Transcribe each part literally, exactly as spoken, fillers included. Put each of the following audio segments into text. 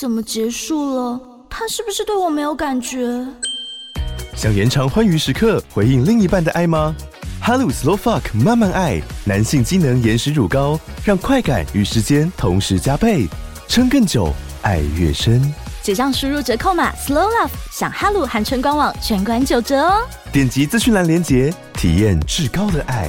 怎么结束了？他是不是对我没有感觉？ 想延长欢愉时刻，回应另一半的爱吗？哈鲁 Slow Fuck 慢慢爱，男性机能延时乳膏，让快感与时间同时加倍，撑更久，爱越深。 结账输入折扣码 Slow Love， 享哈鲁含春官网全馆九折哦！ 点击资讯栏连结，体验至高的爱。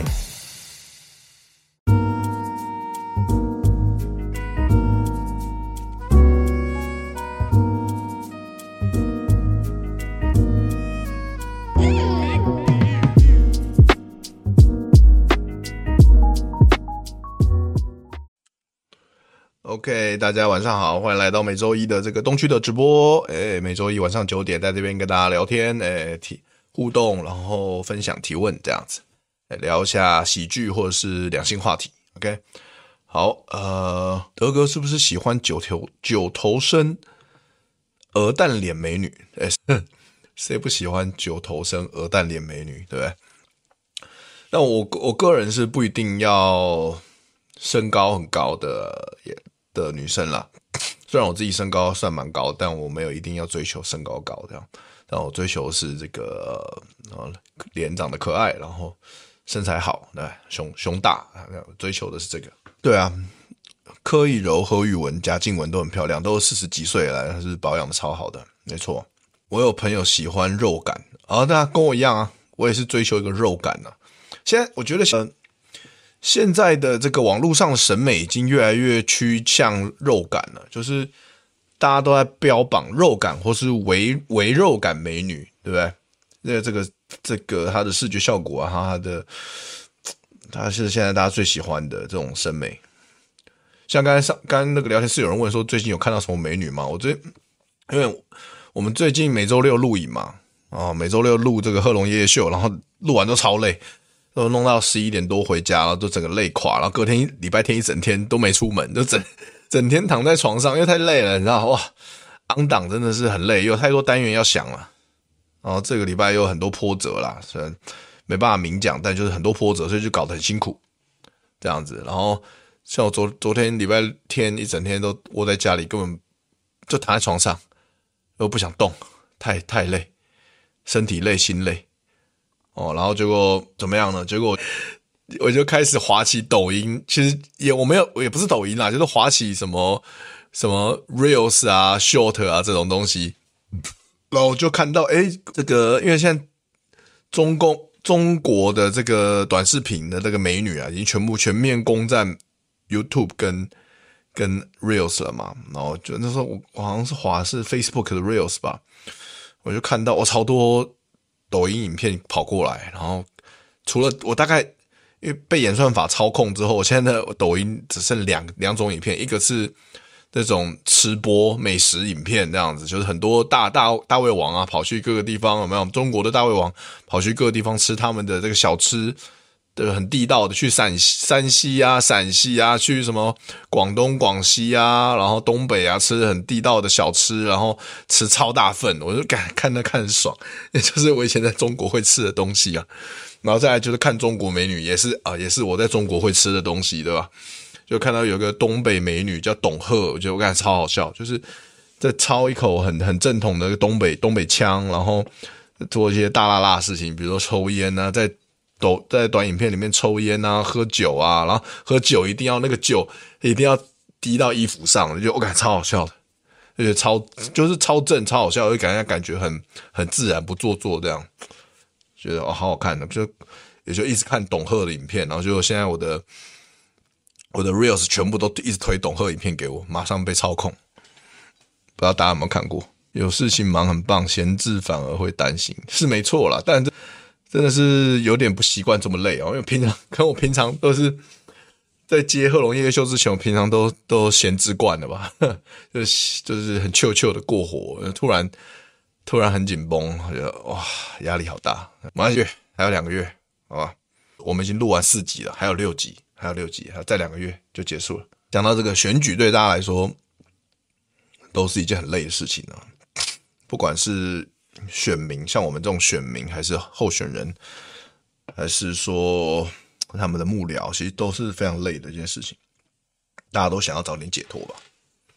OK， 大家晚上好，欢迎来到每周一的这个东区的直播。诶，每周一晚上九点在这边跟大家聊天，诶，提互动，然后分享提问这样子，聊一下喜剧或者是两性话题。OK， 好，呃，德哥是不是喜欢九头九头身鹅蛋脸美女？诶，谁不喜欢九头身鹅蛋脸美女，对不对？那我我个人是不一定要身高很高的也。的女生啦，虽然我自己身高算蛮高，但我没有一定要追求身高高这样，但我追求是这个呃脸长得可爱，然后身材好，对，胸胸大，追求的是这个。对啊，柯以柔、何宇文、贾静雯都很漂亮，都是四十几岁了，但是保养的超好的，没错。我有朋友喜欢肉感，啊，大家跟我一样啊，我也是追求一个肉感啊。现在我觉得呃。现在的这个网络上的审美已经越来越趋向肉感了，就是大家都在标榜肉感或是微微肉感美女，对不对？这个这个这个它的视觉效果啊，它的它是现在大家最喜欢的这种审美。像刚才上刚刚那个聊天室有人问说最近有看到什么美女吗？我最因为我们最近每周六录影嘛，啊，每周六录这个贺龙夜夜秀，然后录完都超累。都弄到十一点多回家，然后都整个累垮，然后隔天礼拜天一整天都没出门，就整整天躺在床上，因为太累了，你知道哇，昂档真的是很累，有太多单元要想了。然后这个礼拜又有很多波折啦，虽然没办法明讲，但就是很多波折，所以就搞得很辛苦这样子。然后像我昨昨天礼拜天一整天都窝在家里，根本就躺在床上，又不想动，太太累，身体累，心累。哦，然后结果怎么样呢？结果我就开始滑起抖音，其实也我没有，也不是抖音啦，就是滑起什么什么 reels 啊、short 啊这种东西，然后就看到，诶，这个因为现在中共中国的这个短视频的这个美女啊，已经全部全面攻占 YouTube 跟跟 reels 了嘛，然后就那时候我我好像是滑是 Facebook 的 reels 吧，我就看到我超多。抖音影片跑过来，然后除了我大概因为被演算法操控之后，我现在的抖音只剩两两种影片，一个是那种吃播美食影片这样子，就是很多大大大胃王啊跑去各个地方，有没有？中国的大胃王跑去各个地方吃他们的这个小吃。对，很地道的，去陕山西啊、陕西啊，去什么广东、广西啊，然后东北啊，吃很地道的小吃，然后吃超大份，我就看看那看很爽，也就是我以前在中国会吃的东西啊。然后再来就是看中国美女，也是啊，也是我在中国会吃的东西，对吧？就看到有个东北美女叫董贺，我觉得我感觉超好笑，就是在操一口很很正统的东北东北腔，然后做一些大辣辣的事情，比如说抽烟啊，在。都在短影片里面抽烟啊，喝酒啊，然后喝酒一定要那个酒一定要滴到衣服上，就我感觉超好笑的，而且超就是超正超好笑，就感觉感觉很很自然不做作这样，觉得哦好好看的，就也就一直看董贺的影片，然后就现在我的我的 reels 全部都一直推董贺影片给我，马上被操控，不知道大家有没有看过？有事情忙很棒，闲置反而会担心，是没错啦，但这。真的是有点不习惯这么累哦，因为平常跟我平常都是在接贺龙夜夜秀之前，我平常都都闲置惯了吧，就是就是很chill chill的过活，突然突然很紧绷，我觉得哇压力好大。马上月还有两个月，好吧，我们已经录完四集了，还有六集，还有六集，还有再两个月就结束了。讲到这个选举，对大家来说都是一件很累的事情啊，不管是。选民像我们这种选民还是候选人还是说他们的幕僚，其实都是非常累的一件事情，大家都想要早点解脱吧。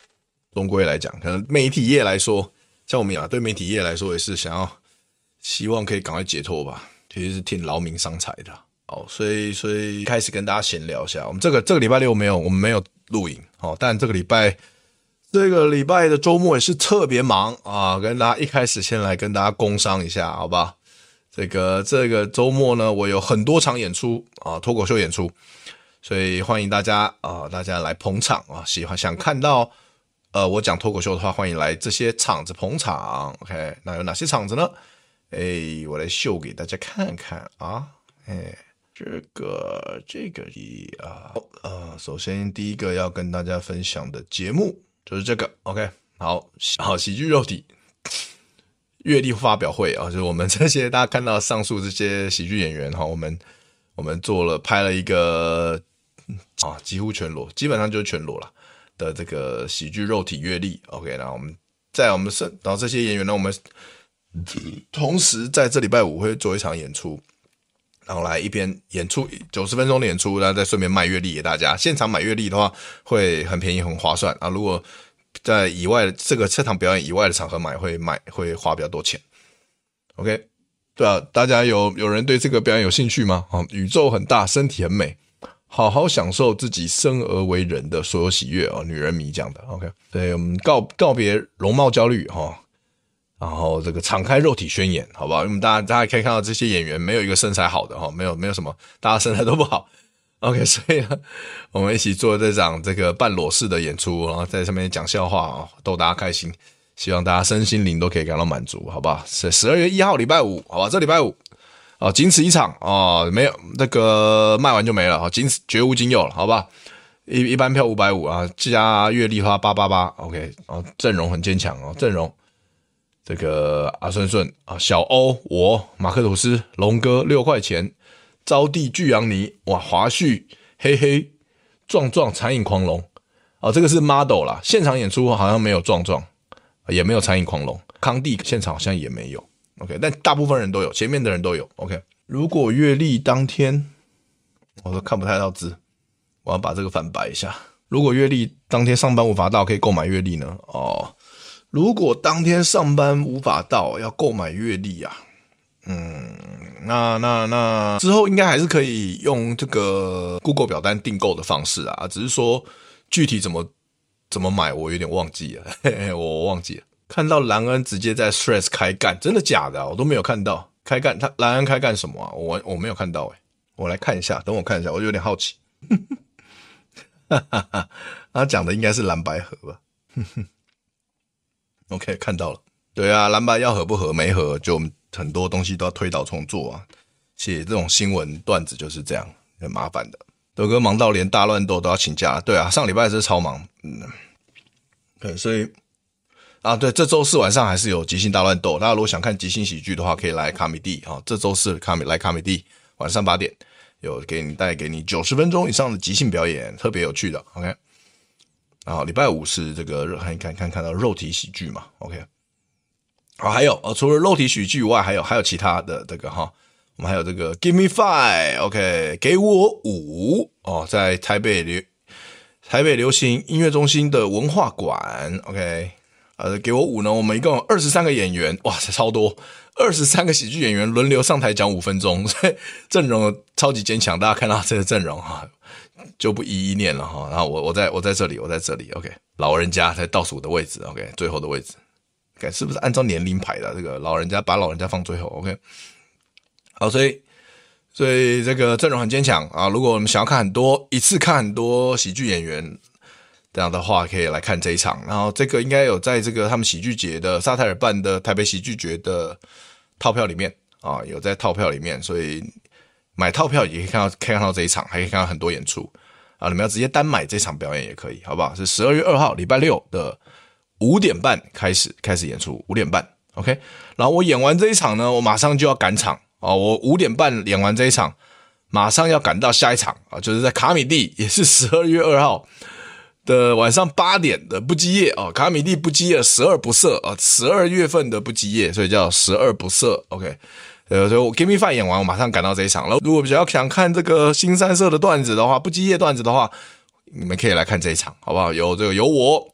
终归来讲，可能媒体业来说，像我们啊，对媒体业来说也是想要希望可以赶快解脱吧，其实是挺劳民伤财的。好，所以所以开始跟大家闲聊一下，我们这个这个礼拜六没有，我们没有录影，哦，但这个礼拜这个礼拜的周末也是特别忙啊，跟大家一开始先来跟大家工商一下，好吧？这个这个周末呢，我有很多场演出啊，脱口秀演出，所以欢迎大家啊，大家来捧场啊，喜欢想看到呃我讲脱口秀的话，欢迎来这些场子捧场。OK， 那有哪些场子呢？哎，我来秀给大家看看啊，哎。这个这个啊呃，首先第一个要跟大家分享的节目就是这个 ，OK， 好好喜剧肉体月历发表会啊，就是我们这些大家看到上述这些喜剧演员哈，我们我们做了拍了一个啊几乎全裸，基本上就是全裸了的这个喜剧肉体月历 ，OK， 那我们在我们然后这些演员呢，我们同时在这礼拜五会做一场演出。然后来一边演出九十分钟的演出，然后再顺便卖月历给大家。现场买月历的话会很便宜很划算啊！如果在以外的这个这场表演以外的场合买会买会花比较多钱。OK， 对啊，大家有有人对这个表演有兴趣吗？啊，宇宙很大，身体很美，好好享受自己生而为人的所有喜悦啊！女人迷讲的 OK， 对，我们告告别容貌焦虑哈。哦然后这个敞开肉体宣言，好不好？因为大家大家可以看到这些演员没有一个身材好的哈，没有没有什么，大家身材都不好。OK， 所以呢，我们一起做这场这个半裸式的演出，然后在上面讲笑话啊，逗大家开心，希望大家身心灵都可以感到满足，好不好？是十二月一号礼拜五，好吧？这礼拜五哦，仅此一场哦，没有那个卖完就没了，好，仅此绝无仅有了，好吧？一一般票五百五十啊，加月历花八百八十八 ，OK， 哦，阵容很坚强哦，阵容。这个阿顺顺啊，小欧，我马克吐斯，龙哥六块钱，招娣巨阳尼，哇，华旭，黑黑，壮壮，残影狂龙，哦，这个是 model 啦，现场演出好像没有壮壮，也没有残影狂龙，康帝现场好像也没有 ，OK， 但大部分人都有，前面的人都有 ，OK。如果月历当天，我都看不太到字，我要把这个反白一下。如果月历当天上班无法到，可以购买月历呢？哦。如果当天上班无法到，要购买月历啊，嗯，那那那之后应该还是可以用这个 Google 表单订购的方式啊，只是说具体怎么怎么买，我有点忘记了，嘿嘿，我忘记了。看到兰恩直接在 Threads 开干，真的假的啊？我都没有看到开干，他兰恩开干什么啊？我我没有看到诶、欸，我来看一下，等我看一下，我有点好奇。哈哈哈，他讲的应该是蓝白合吧。OK， 看到了。对啊，蓝白要合不合没合，就很多东西都要推倒重做啊。写这种新闻段子就是这样，很麻烦的。德哥忙到连大乱斗都要请假。对啊，上礼拜是超忙。嗯，对，所以啊，对，这周四晚上还是有即兴大乱斗。大家如果想看即兴喜剧的话，可以来卡米蒂啊。这周四卡米来卡米蒂，晚上八点有给你带给你九十分钟以上的即兴表演，特别有趣的。OK。然后礼拜五是这个看看看看到肉体喜剧嘛 ，OK， 好，还有、哦、除了肉体喜剧以外，还有还有其他的这个哈，我们还有这个 Give me five，OK， 给我五哦，在台北流台北流行音乐中心的文化馆 ，OK， 呃，给我五呢，我们一共有二十三个演员，哇，超多，二十三个喜剧演员轮流上台讲五分钟，所以阵容超级坚强，大家看到这个阵容哈。就不一一念了哈，然后我我在我在这里，我在这里 ，OK， 老人家在倒数的位置 ，OK， 最后的位置 ，OK， 是不是按照年龄排的？这个老人家把老人家放最后 ，OK， 好，所以所以这个阵容很坚强啊。如果我们想要看很多一次看很多喜剧演员这样的话，可以来看这一场。然后这个应该有在这个他们喜剧节的沙泰尔办的台北喜剧节的套票里面啊，有在套票里面，所以。买套票也可以看到，可以看到这一场，还可以看到很多演出啊！你们要直接单买这场表演也可以，好不好？是十二月二号礼拜六的五点半开始开始演出，五点半 ，OK。然后我演完这一场呢，我马上就要赶场啊！我五点半演完这一场，马上要赶到下一场啊，就是在卡米蒂，也是十二月二号的晚上八点的不羁夜啊！卡米蒂不羁夜十二不赦啊，十二月份的不羁夜，所以叫十二不赦 ，OK。呃，所以我 Give me five 演完，我马上赶到这一场了。如果比较想看这个新三社的段子的话，不羁夜段子的话，你们可以来看这一场，好不好？有这个有我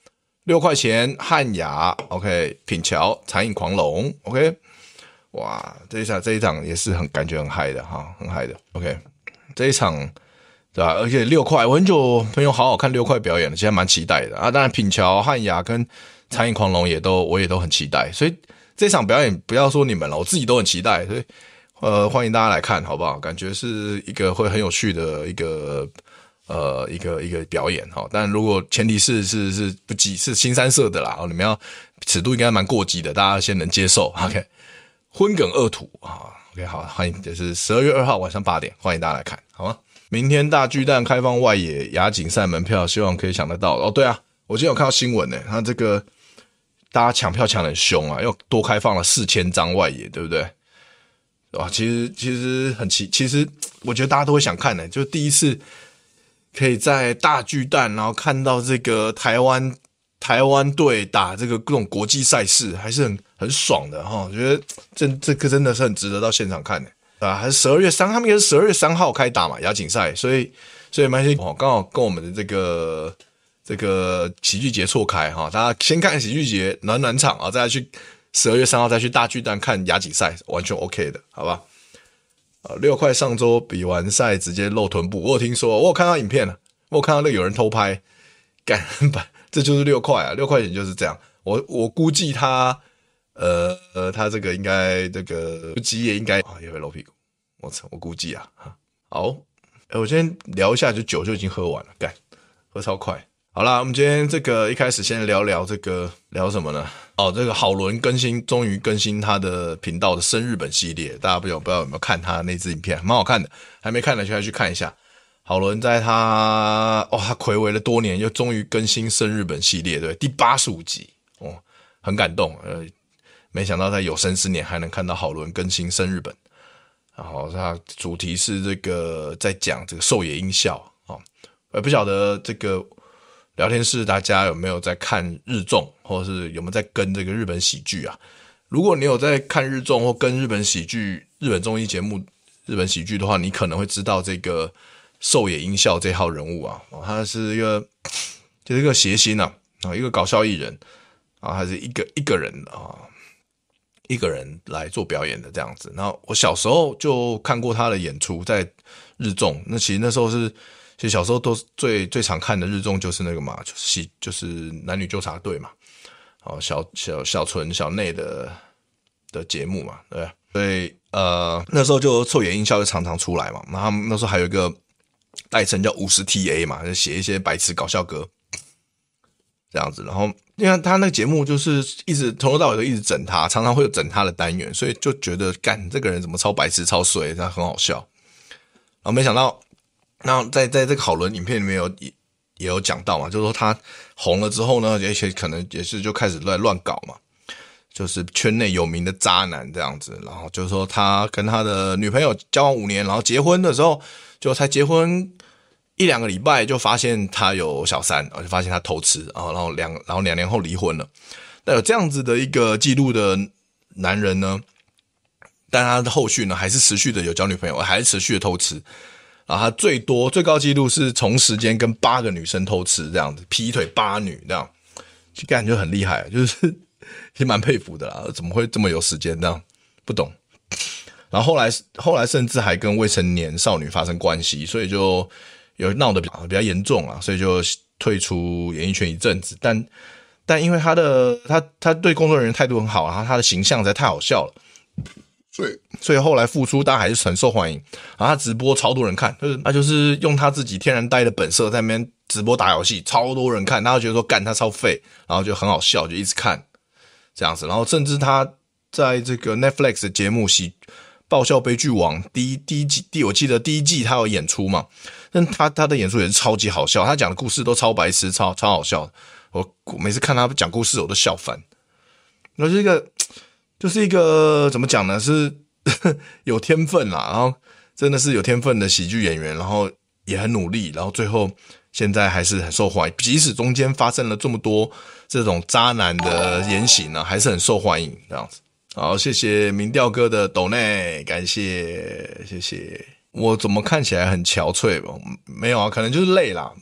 六块钱汉雅 OK 品乔残影狂龙 OK 哇这一场这一场也是很感觉很嗨的哈很嗨的 OK 这一场对吧而且六块我很久没有好好看六块表演了现在蛮期待的啊当然品乔汉雅跟残影狂龙也都我也都很期待所以这场表演不要说你们了我自己都很期待所以呃欢迎大家来看好不好感觉是一个会很有趣的一个呃，一个一个表演哈，但如果前提是是是不急是新三色的啦，你们要尺度应该蛮过激的，大家先能接受。OK， 荤梗恶土啊 ，OK 好，欢迎，就是十二月二号晚上八点，欢迎大家来看，好吗？明天大巨蛋开放外野亚锦赛门票，希望可以抢得到。哦，对啊，我今天有看到新闻呢，他这个大家抢票抢得很凶啊，又多开放了四千张外野，对不对？哇，其实其实很奇，其实我觉得大家都会想看的，就第一次。可以在大巨蛋，然后看到这个台湾台湾队打这个各种国际赛事，还是很很爽的哈。我觉得这这个真的是很值得到现场看的啊！还是十二月三，他们也是十二月三号开打嘛，亚锦赛，所以所以蛮幸哦，刚好跟我们的这个这个喜剧节错开哈。大家先看喜剧节暖暖场啊，再去十二月三号再去大巨蛋看亚锦赛，完全 OK 的，好吧？啊，六块上周比完赛直接露臀部，我有听说，我有看到影片了，我有看到那个有人偷拍，干，这就是六块啊，六块钱就是这样。我我估计他，呃呃，他这个应该这个基业应该啊也会露屁股，我操，我估计啊，好，欸、我先聊一下，就酒就已经喝完了，干，喝超快。好啦，我们今天这个一开始先聊聊这个聊什么呢？哦，这个好伦更新，终于更新他的频道的生日本系列，大家不知道不知道有没有看他那支影片，蛮好看的，还没看的就来去看一下。好伦在他哦，他睽违了多年，又终于更新生日本系列，对，第八十五集哦，很感动，呃，没想到在有生之年还能看到好伦更新生日本。然后他主题是这个在讲这个狩野英孝哦，呃，不晓得这个。聊天室大家有没有在看日综，或者是有没有在跟这个日本喜剧啊？如果你有在看日综或跟日本喜剧、日本综艺节目、日本喜剧的话，你可能会知道这个狩野英孝这号人物啊，他是一个就是一个谐星啊，一个搞笑艺人啊，还是一个一个人啊，一个人来做表演的这样子。然后我小时候就看过他的演出，在日综，那其实那时候是。其实小时候都最最常看的日综就是那个嘛，就是就是男女纠察队嘛，哦小小小纯小内的的节目嘛，对，所以呃那时候就狩野英孝就常常出来嘛，然后他们那时候还有一个代称叫五十 T A 嘛，就写一些白痴搞笑歌这样子，然后因为他那个节目就是一直从头到尾都一直整他，常常会有整他的单元，所以就觉得干这个人怎么超白痴超衰，他很好笑，然后没想到。那在在这个好伦影片里面有也也有讲到嘛，就是说他红了之后呢，而且可能也是就开始乱乱搞嘛，就是圈内有名的渣男这样子。然后就是说他跟他的女朋友交往五年，然后结婚的时候就才结婚一两个礼拜就发现他有小三，然后就发现他偷吃啊，然后两然后两年后离婚了。那有这样子的一个记录的男人呢，但他的后续呢还是持续的有交女朋友，还是持续的偷吃。然后他最多最高纪录是同时间跟八个女生偷吃这样子，劈腿八女这样，就感觉很厉害，就是其实蛮佩服的啦，怎么会这么有时间这样？不懂。然后后来后来甚至还跟未成年少女发生关系，所以就有闹得比较比较严重啊，所以就退出演艺圈一阵子。但但因为他的他他对工作人员态度很好，然后他的形象实在太好笑了。所以，所以后来复出，大家还是很受欢迎。然后他直播超多人看，就是他就是用他自己天然呆的本色在那边直播打游戏，超多人看。他就觉得说干他超废，然后就很好笑，就一直看这样子。然后甚至他在这个 Netflix 的节目《喜爆笑悲剧王》第一第一季第我记得第一季他有演出嘛，但他他的演出也是超级好笑，他讲的故事都超白痴，超超好笑的。我每次看他讲故事，我都笑翻。那是一个。就是一个怎么讲呢？是有天分啦，然后真的是有天分的喜剧演员，然后也很努力，然后最后现在还是很受欢迎。即使中间发生了这么多这种渣男的言行呢，还是很受欢迎这样子。好，谢谢民调哥的抖内，感谢谢谢。我怎么看起来很憔悴？没有啊，可能就是累啦。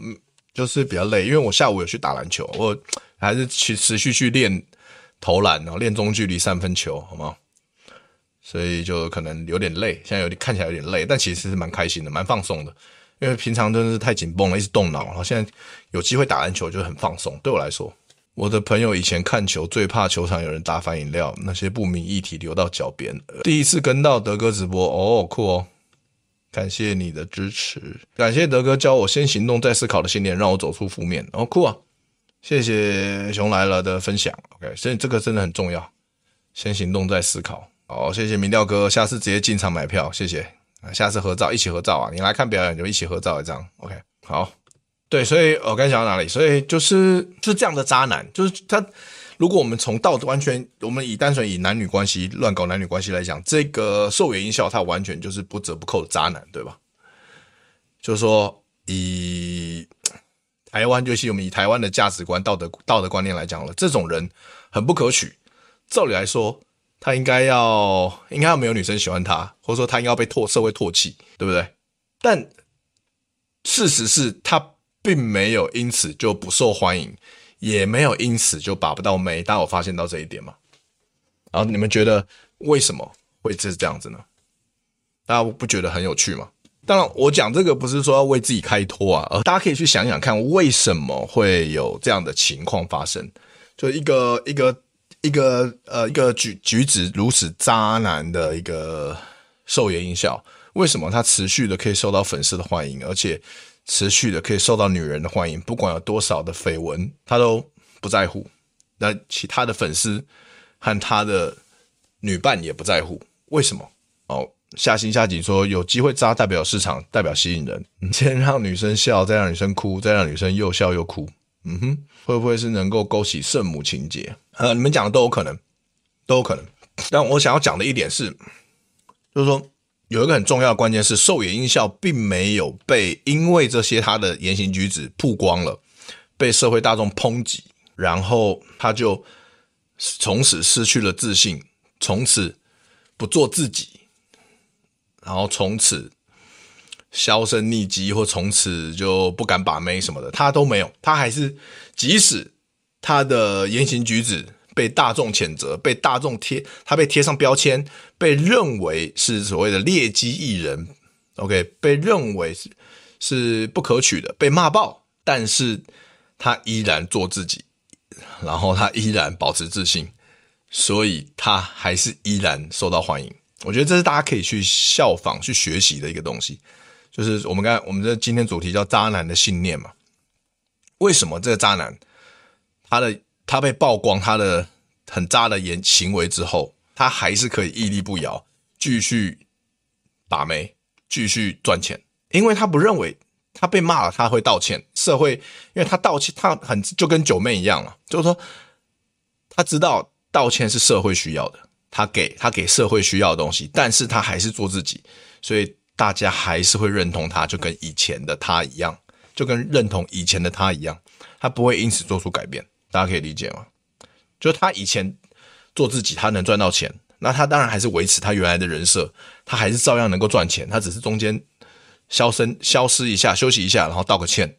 就是比较累，因为我下午有去打篮球，我还是去持续去练投篮，然后练中距离三分球，好吗？所以就可能有点累，现在有点看起来有点累，但其实是蛮开心的，蛮放松的。因为平常真的是太紧绷了，一直动脑，然后现在有机会打篮球就很放松。对我来说，我的朋友以前看球最怕球场有人打翻饮料，那些不明液体流到脚边。第一次跟到德哥直播，哦，酷哦！感谢你的支持，感谢德哥教我先行动再思考的信念，让我走出负面。哦，酷啊！谢谢熊来了的分享。OK， 所以这个真的很重要，先行动再思考。好，谢谢民调哥，下次直接进场买票，谢谢。下次合照，一起合照啊！你来看表演就一起合照一张 ，OK， 好。对，所以我刚才讲到哪里？所以就是就是这样的渣男，就是他。如果我们从道德完全，我们以单纯以男女关系乱搞男女关系来讲，这个寿野音效他完全就是不折不扣的渣男，对吧？就是说以台湾，就是我们以台湾的价值观、道德道德观念来讲了，这种人很不可取。照理来说，他应该要应该要没有女生喜欢他，或者说他应该要被唾社会唾弃，对不对？但事实是他并没有因此就不受欢迎，也没有因此就把不到妹。大家有发现到这一点吗？然后你们觉得为什么会是这样子呢？大家不觉得很有趣吗？当然我讲这个不是说要为自己开脱啊，而大家可以去想想看为什么会有这样的情况发生。就一个一个一个呃一个举举止如此渣男的一个寿野音效，为什么他持续的可以受到粉丝的欢迎，而且持续的可以受到女人的欢迎，不管有多少的绯闻他都不在乎，那其他的粉丝和他的女伴也不在乎，为什么？哦，下星下集说有机会渣代表市场，代表吸引人，先让女生笑，再让女生哭，再让女生又笑又哭，嗯哼，会不会是能够勾起圣母情节？呃，你们讲的都有可能，都有可能。但我想要讲的一点是，就是说有一个很重要的关键是，寿野音效并没有被因为这些他的言行举止曝光了，被社会大众抨击，然后他就从此失去了自信，从此不做自己，然后从此销声匿迹，或从此就不敢把妹什么的，他都没有。他还是即使他的言行举止被大众谴责，被大众贴，他被贴上标签，被认为是所谓的劣迹艺人 ，OK， 被认为是是不可取的，被骂爆，但是他依然做自己，然后他依然保持自信，所以他还是依然受到欢迎。我觉得这是大家可以去效仿、去学习的一个东西，就是我们刚才我们这今天主题叫渣男的信念嘛。为什么这个渣男他的他被曝光他的很渣的言行为之后，他还是可以屹立不摇，继续把妹，继续赚钱？因为他不认为他被骂了他会道歉，社会因为他道歉，他很就跟九妹一样了，就是说他知道道歉是社会需要的，他给他给社会需要的东西，但是他还是做自己，所以大家还是会认同他，就跟以前的他一样，就跟认同以前的他一样，他不会因此做出改变。大家可以理解吗？就是他以前做自己，他能赚到钱，那他当然还是维持他原来的人设，他还是照样能够赚钱，他只是中间消声消失一下，休息一下，然后道个歉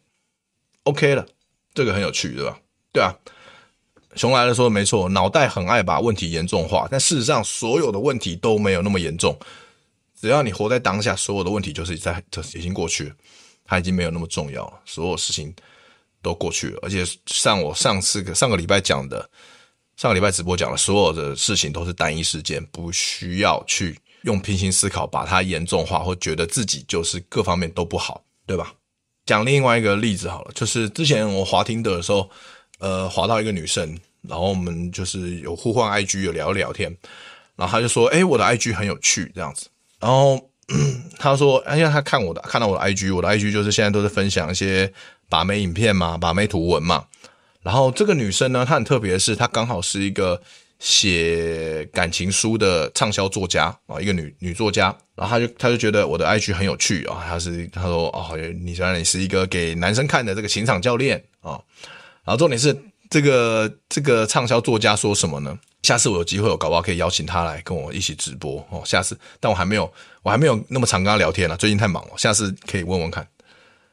OK 了，这个很有趣，对吧？对啊，熊来了说的没错，脑袋很爱把问题严重化，但事实上所有的问题都没有那么严重，只要你活在当下，所有的问题就是在已经过去了，它已经没有那么重要了，所有事情都过去了。而且像我上次上个礼拜讲的，上个礼拜直播讲的，所有的事情都是单一事件，不需要去用平行思考把它严重化，或觉得自己就是各方面都不好，对吧？讲另外一个例子好了，就是之前我滑听的时候，呃，滑到一个女生，然后我们就是有互换 I G 有聊聊天，然后她就说，诶，我的 I G 很有趣这样子，然后她说，因为她看我的看到我的 I G， 我的 I G 就是现在都是分享一些把妹影片嘛，把妹图文嘛。然后这个女生呢，她很特别的是，她刚好是一个写感情书的畅销作家啊，一个女女作家。然后她就她就觉得我的 I G 很有趣啊，她是她说哦，你虽然你是一个给男生看的这个情场教练啊，然后重点是这个这个畅销作家说什么呢？下次我有机会，我搞不好可以邀请她来跟我一起直播哦。下次，但我还没有我还没有那么常跟她聊天了，最近太忙了，下次可以问问看。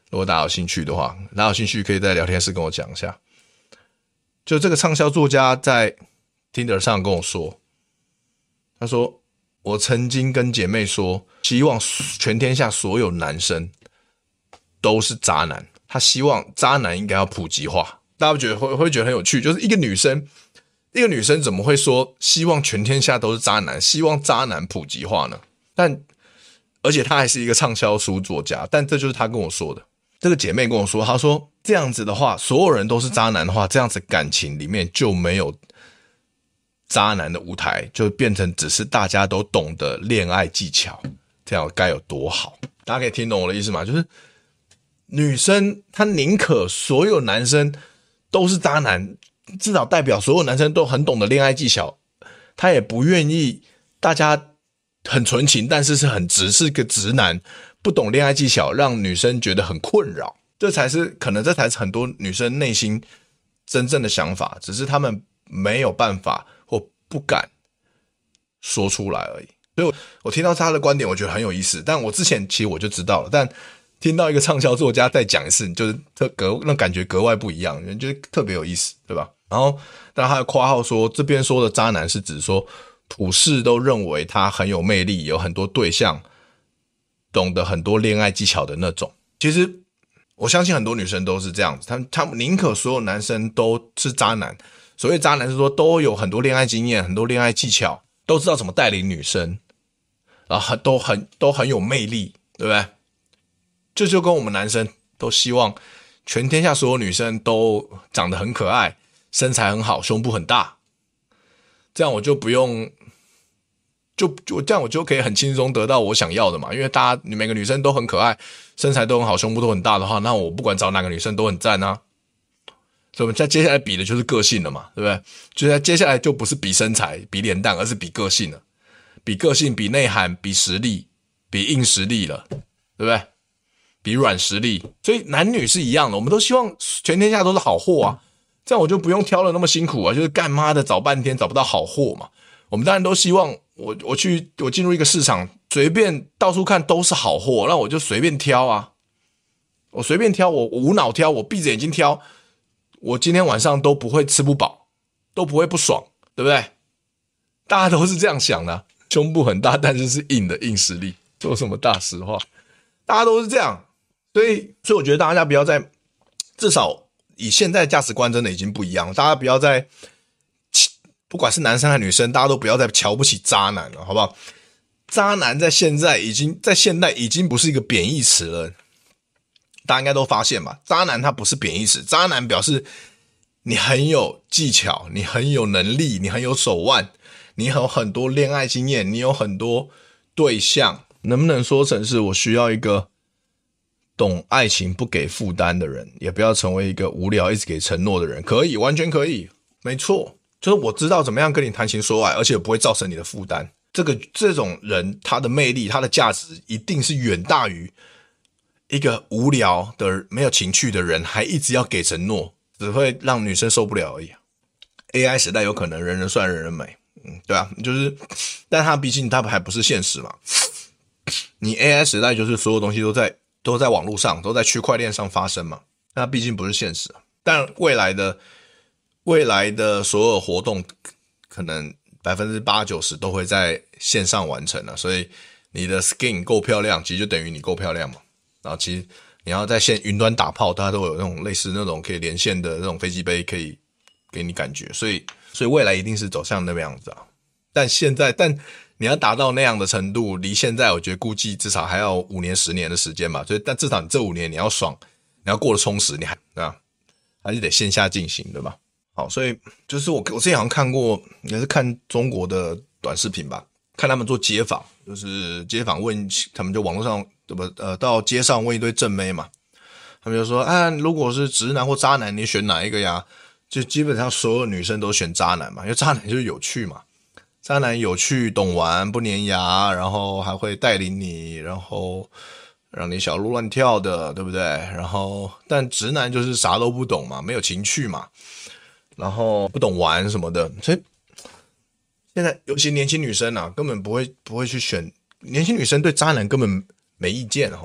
如果大家有兴趣的话，大家有兴趣可以在聊天室跟我讲一下。就这个畅销作家在 Tinder 上跟我说，他说我曾经跟姐妹说，希望全天下所有男生都是渣男，他希望渣男应该要普及化。大家觉得会会觉得很有趣，就是一个女生，一个女生怎么会说希望全天下都是渣男，希望渣男普及化呢？但而且他还是一个畅销书作家，但这就是他跟我说的。这个姐妹跟我说，她说这样子的话，所有人都是渣男的话，这样子感情里面就没有渣男的舞台，就变成只是大家都懂得恋爱技巧，这样该有多好。大家可以听懂我的意思吗？就是女生她宁可所有男生都是渣男，至少代表所有男生都很懂得恋爱技巧，她也不愿意大家很纯情但是是很直，是个直男，不懂恋爱技巧，让女生觉得很困扰。这才是可能这才是很多女生内心真正的想法，只是她们没有办法或不敢说出来而已。所以 我, 我听到他的观点我觉得很有意思，但我之前其实我就知道了，但听到一个畅销作家再讲一次，就是特格那感觉格外不一样，就是特别有意思，对吧？然后但他的括号说，这边说的渣男是指说普世都认为他很有魅力，有很多对象，懂得很多恋爱技巧的那种。其实我相信很多女生都是这样子，他们他们宁可所有男生都是渣男。所谓渣男是说都有很多恋爱经验，很多恋爱技巧，都知道怎么带领女生，然后都很都很有魅力，对不对？这就跟我们男生都希望全天下所有女生都长得很可爱，身材很好，胸部很大，这样我就不用就就这样我就可以很轻松得到我想要的嘛。因为大家每个女生都很可爱，身材都很好，胸部都很大的话，那我不管找哪个女生都很赞啊。所以我们在接下来比的就是个性了嘛，对不对？就是接下来就不是比身材比脸蛋，而是比个性了，比个性比内涵比实力比硬实力了，对不对？比软实力。所以男女是一样的，我们都希望全天下都是好货啊，这样我就不用挑了那么辛苦啊，就是干妈的找半天找不到好货嘛。我们当然都希望我我去我进入一个市场，随便到处看都是好货，那我就随便挑啊，我随便挑，我我无脑挑，我闭着眼睛挑，我今天晚上都不会吃不饱，都不会不爽，对不对？大家都是这样想的啊，胸部很大但是是硬的硬实力，说什么大实话，大家都是这样。所以所以我觉得大家不要再，至少以现在的价值观真的已经不一样了，大家不要再，不管是男生还是女生，大家都不要再瞧不起渣男了，好不好？渣男在现在已经在现代已经不是一个贬义词了，大家应该都发现吧？渣男他不是贬义词，渣男表示你很有技巧，你很有能力，你很有手腕，你有很多恋爱经验，你有很多对象。能不能说成是我需要一个懂爱情不给负担的人，也不要成为一个无聊一直给承诺的人？可以，完全可以，没错，就是我知道怎么样跟你谈情说爱，而且不会造成你的负担。这个这种人，他的魅力，他的价值一定是远大于一个无聊的没有情趣的人还一直要给承诺，只会让女生受不了而已。 A I 时代有可能人人帅人人美，嗯，对啊，就是但他毕竟他还不是现实嘛。你 A I 时代就是所有东西都在都在网络上，都在区块链上发生嘛，那毕竟不是现实。但未来的未来的所有活动可能 百分之八九十 都会在线上完成了，所以你的 skin 够漂亮，其实就等于你够漂亮嘛。然后其实你要在线云端打炮，大家都有那种类似那种可以连线的那种飞机杯，可以给你感觉，所以所以未来一定是走向那个样子啊。但现在但你要达到那样的程度，离现在我觉得估计至少还要五年十年的时间嘛。所以但至少你这五年你要爽，你要过得充实，你还啊还是得线下进行，对吧？好，所以就是我我之前好像看过，也是看中国的短视频吧，看他们做街访，就是街访问他们就网络上对不呃到街上问一堆正妹嘛，他们就说啊，如果是直男或渣男，你选哪一个呀？就基本上所有女生都选渣男嘛，因为渣男就是有趣嘛。渣男有趣，懂玩，不粘牙，然后还会带领你，然后让你小鹿乱跳的，对不对？然后但直男就是啥都不懂嘛，没有情趣嘛，然后不懂玩什么的，所以现在尤其年轻女生啊，根本不会不会去选，年轻女生对渣男根本没意见，好吗？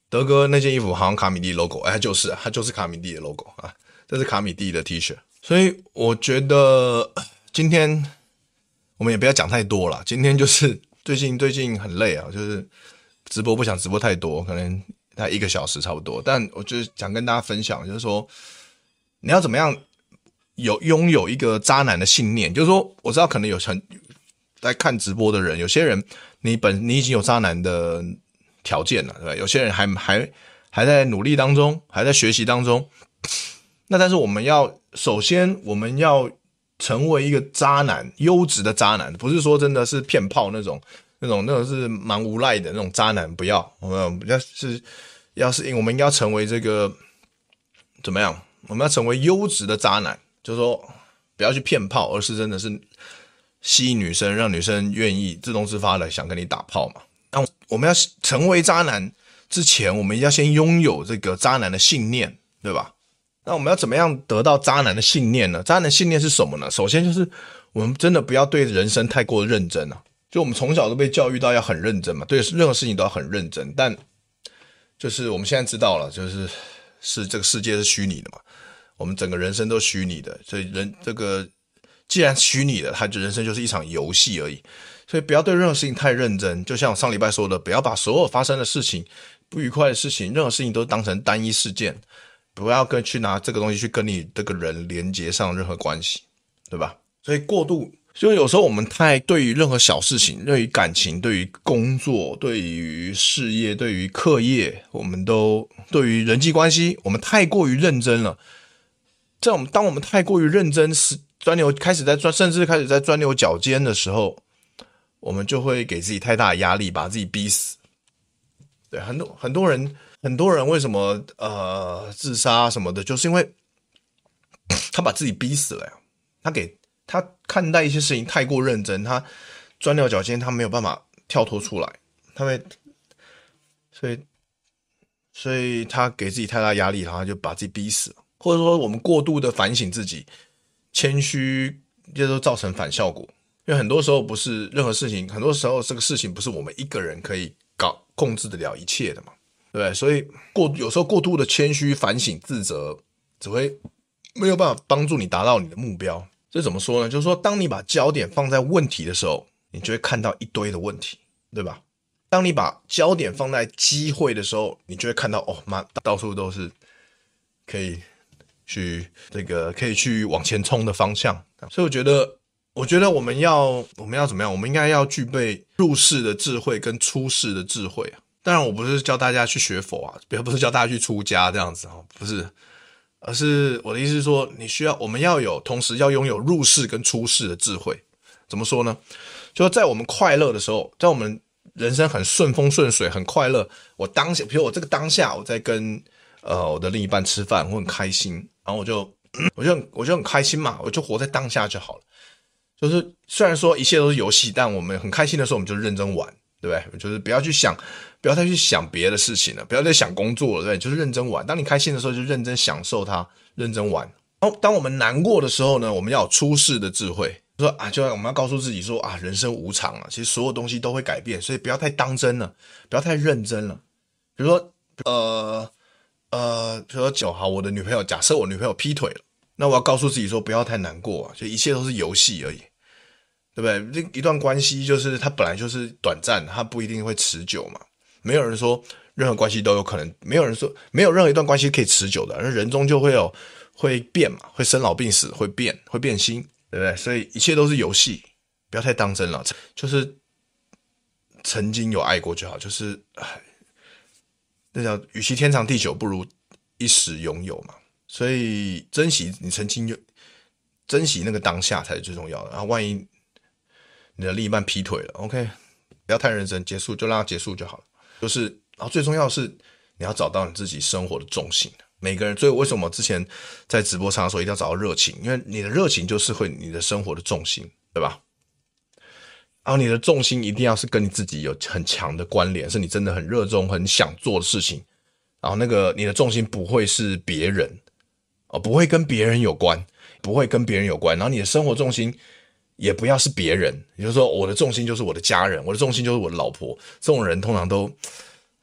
德哥那件衣服好像卡米蒂 logo， 哎，它就是它就是卡米蒂的 logo 啊，这是卡米蒂的 T 恤。所以我觉得今天我们也不要讲太多了，今天就是最近最近很累啊，就是直播不想直播太多，可能大概一个小时差不多。但我就是想跟大家分享，就是说你要怎么样有拥有一个渣男的信念，就是说我知道可能有很在看直播的人，有些人你本你已经有渣男的条件了，对吧？有些人还还还在努力当中，还在学习当中。那但是我们要首先我们要成为一个渣男，优质的渣男，不是说真的是骗炮那种那种那种是蛮无赖的那种渣男，不要，我们要是要是我们应该要成为这个怎么样？我们要成为优质的渣男，就是说不要去骗炮，而是真的是吸引女生，让女生愿意自动自发的想跟你打炮嘛。那我们要成为渣男之前，我们要先拥有这个渣男的信念，对吧？那我们要怎么样得到渣男的信念呢？渣男的信念是什么呢？首先就是我们真的不要对人生太过认真啊。就我们从小都被教育到要很认真嘛，对任何事情都要很认真。但就是我们现在知道了，就是是这个世界是虚拟的嘛，我们整个人生都虚拟的，所以人这个既然虚拟的，它就人生就是一场游戏而已。所以不要对任何事情太认真，就像我上礼拜说的，不要把所有发生的事情、不愉快的事情、任何事情都当成单一事件。不要跟去拿这个东西去跟你这个人连接上任何关系，对吧？所以过度，所以有时候我们太对于任何小事情，对于感情、对于工作、对于事业、对于课业，我们都对于人际关系，我们太过于认真了。在我们当我们太过于认真，钻牛开始在钻，甚至开始在钻牛角尖的时候，我们就会给自己太大的压力，把自己逼死。对，很多很多人。很多人为什么呃自杀什么的，就是因为他把自己逼死了呀。他给他看待一些事情太过认真，他钻牛角尖，他没有办法跳脱出来，他会，所以所以他给自己太大压力，然后他就把自己逼死了。或者说我们过度的反省自己，谦虚，这都造成反效果。因为很多时候不是任何事情，很多时候这个事情不是我们一个人可以搞控制得了一切的嘛。对，所以过有时候过度的谦虚、反省、自责，只会没有办法帮助你达到你的目标。这怎么说呢？就是说，当你把焦点放在问题的时候，你就会看到一堆的问题，对吧？当你把焦点放在机会的时候，你就会看到哦妈，到处都是可以去这个可以去往前冲的方向。所以我觉得，我觉得我们要我们要怎么样？我们应该要具备入世的智慧跟出世的智慧啊。当然我不是教大家去学佛啊，不是教大家去出家这样子哦，不是，而是我的意思是说，你需要我们要有，同时要拥有入世跟出世的智慧。怎么说呢？就在我们快乐的时候，在我们人生很顺风顺水、很快乐，我当下，比如我这个当下，我在跟呃我的另一半吃饭，我很开心，然后我就我就很我就很开心嘛，我就活在当下就好了。就是虽然说一切都是游戏，但我们很开心的时候，我们就认真玩。对不对？就是不要去想，不要再去想别的事情了，不要再想工作了，对，就是认真玩。当你开心的时候，就认真享受它，认真玩。然后，当我们难过的时候呢，我们要有出世的智慧，说啊，就我们要告诉自己说啊，人生无常啊，其实所有东西都会改变，所以不要太当真了，不要太认真了。比如说，呃呃，比如说九号，我的女朋友，假设我女朋友劈腿了，那我要告诉自己说，不要太难过啊，就一切都是游戏而已。对不对？这一段关系就是它本来就是短暂，它不一定会持久嘛。没有人说任何关系都有可能，没有人说没有任何一段关系可以持久的，人终究会有会变嘛，会生老病死，会变，会变心，对不对？所以一切都是游戏，不要太当真了。就是曾经有爱过就好，就是那叫与其天长地久，不如一时拥有嘛。所以珍惜你曾经有，珍惜那个当下才是最重要的。然后万一你的另一半劈腿了 ，OK， 不要太认真，结束就让它结束就好了。就是，然后最重要的是你要找到你自己生活的重心。每个人，所以为什么之前在直播上说一定要找到热情？因为你的热情就是会你的生活的重心，对吧？然后你的重心一定要是跟你自己有很强的关联，是你真的很热衷、很想做的事情。然后那个你的重心不会是别人，哦，不会跟别人有关，不会跟别人有关。然后你的生活重心也不要是别人，也就是说，我的重心就是我的家人，我的重心就是我的老婆。这种人通常都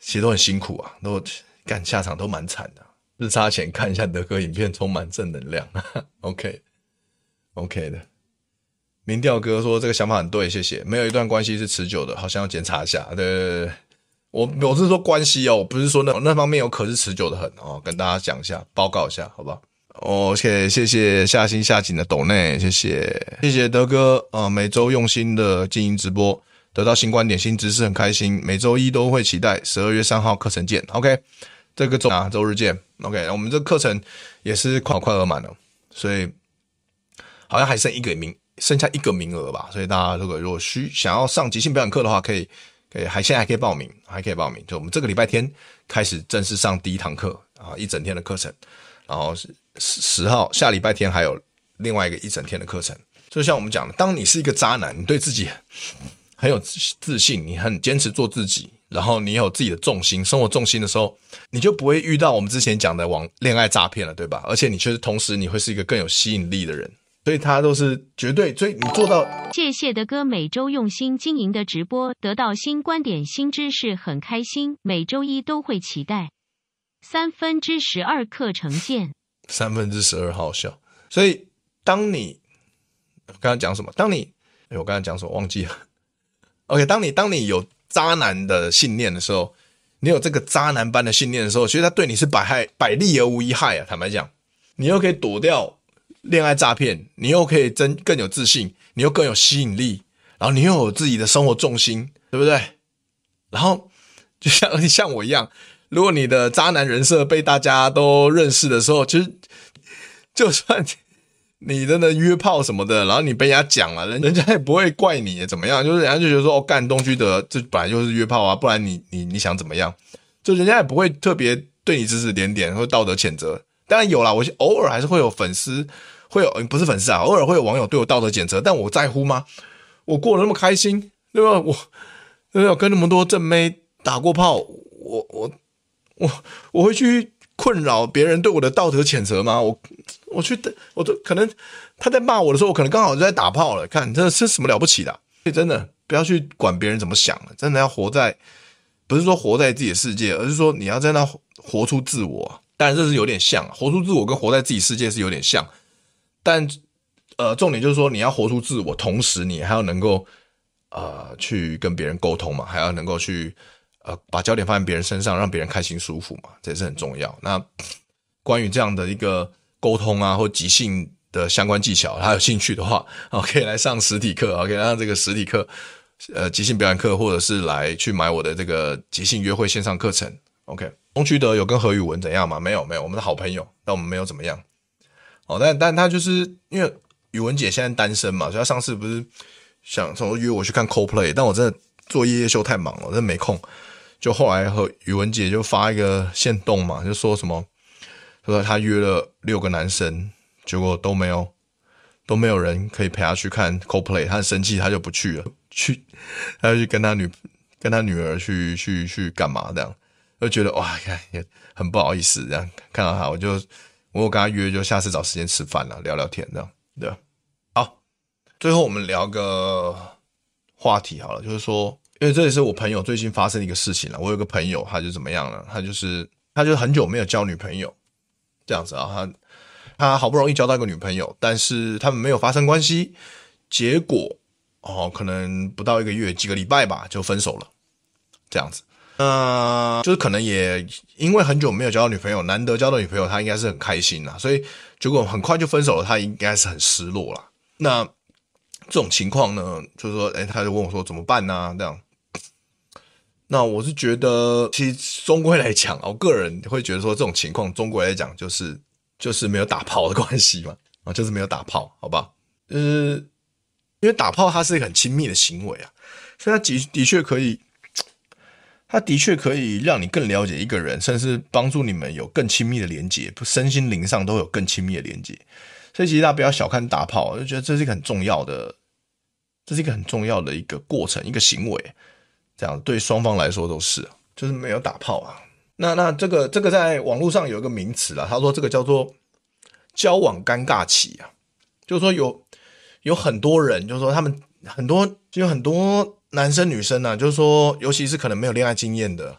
其实都很辛苦啊，都干下场都蛮惨的。日差前看一下德哥影片，充满正能量。OK OK 的。民调哥说这个想法很对，谢谢。没有一段关系是持久的，好像要检查一下。对对对，我我是说关系哦，我不是说那那方面有可是持久的很哦，跟大家讲一下，报告一下，好不好 ？OK， 谢谢下心下井的抖内，谢谢谢谢德哥啊、呃，每周用心的经营直播，得到新观点、新知识，很开心。每周一都会期待，十二月三号课程见。OK， 这个周啊周日见。OK， 我们这个课程也是快快额满了，所以好像还剩一个名。剩下一个名额吧，所以大家如果如果需想要上即兴表演课的话，可以可以还现在还可以报名，还可以报名。就我们这个礼拜天开始正式上第一堂课啊，一整天的课程，然后是十号下礼拜天还有另外一个一整天的课程。就像我们讲的，当你是一个渣男，你对自己很有自信，你很坚持做自己，然后你有自己的重心，生活重心的时候，你就不会遇到我们之前讲的网恋爱诈骗了，对吧？而且你却是同时你会是一个更有吸引力的人。所以他都是绝对，所以你做到。 谢谢德哥每周用心经营的直播，得到新观点、新知识，很开心。每周一都会期待。三分之十二课程见。 三分之十二好笑。所以当你我刚才讲什么？当你哎，我刚才讲什么忘记了。OK， 当你当你有渣男的信念的时候，你有这个渣男般的信念的时候，其实他对你是百害百利而无一害啊。坦白讲，你又可以躲掉恋爱诈骗，你又可以真更有自信，你又更有吸引力，然后你又有自己的生活重心，对不对？然后就像像我一样，如果你的渣男人设被大家都认识的时候，其实就算你真的约炮什么的，然后你被人家讲了，人家也不会怪你怎么样，就是人家就觉得说哦，干东区德这本来就是约炮啊，不然你你你想怎么样？就人家也不会特别对你指指点点或道德谴责。当然有啦，我偶尔还是会有粉丝，会有不是粉丝啊，偶尔会有网友对我道德谴责，但我在乎吗？我过得那么开心，对吧？我对吧？跟那么多正妹打过炮，我我我我会去困扰别人对我的道德谴责吗？我我去，我都可能他在骂我的时候，我可能刚好就在打炮了。看这是什么了不起的、啊？所以真的不要去管别人怎么想了，真的要活在，不是说活在自己的世界，而是说你要在那活出自我。当然这是有点像，活出自我跟活在自己世界是有点像，但呃，重点就是说你要活出自我，同时你还要能够呃去跟别人沟通嘛，还要能够去呃把焦点放在别人身上，让别人开心舒服嘛，这也是很重要。那关于这样的一个沟通啊或即兴的相关技巧，他有兴趣的话，哦，可以来上实体课，可以上这个实体课，呃，即兴表演课，或者是来去买我的这个即兴约会线上课程。OK， 东区德有跟何宇文怎样吗？没有，没有，我们是好朋友，但我们没有怎么样。哦，但但他就是因为宇文姐现在单身嘛，所以他上次不是想说约我去看 Coldplay， 但我真的做夜夜秀太忙了，我真的没空。就后来和宇文姐就发一个限动嘛，就说什么，说他约了六个男生，结果都没有都没有人可以陪他去看 Coldplay， 他很生气，他就不去了，去他就去跟他女跟他女儿去去去干嘛这样。就觉得哇，也很不好意思，这样看到他，我就我跟他约，就下次找时间吃饭了，聊聊天，这样对吧？好，最后我们聊个话题好了，就是说，因为这也是我朋友最近发生的一个事情了。我有个朋友，他就怎么样了？他就是他就很久没有交女朋友，这样子啊，他他好不容易交到一个女朋友，但是他们没有发生关系，结果哦，可能不到一个月，几个礼拜吧，就分手了，这样子。呃，就是可能也因为很久没有交到女朋友，难得交到女朋友，他应该是很开心啦，所以结果很快就分手了，他应该是很失落啦。那这种情况呢，就是说，哎，他就问我说怎么办呢？这样，那我是觉得，其实终归来讲，我个人会觉得说，这种情况终归来讲，就是就是没有打炮的关系嘛，啊，就是没有打炮，好吧？呃，因为打炮它是一个很亲密的行为啊，所以它的的确可以。它的确可以让你更了解一个人，甚至帮助你们有更亲密的连结，身心灵上都有更亲密的连结。所以其实大家不要小看打炮，我就觉得这是一个很重要的，这是一个很重要的一个过程，一个行为。这样对双方来说都是，就是没有打炮啊。那那这个这个在网络上有一个名词啦，他说这个叫做交往尴尬期啊，就是说有有很多人，就是说他们很多就有很多。男生女生啊，就是说尤其是可能没有恋爱经验的，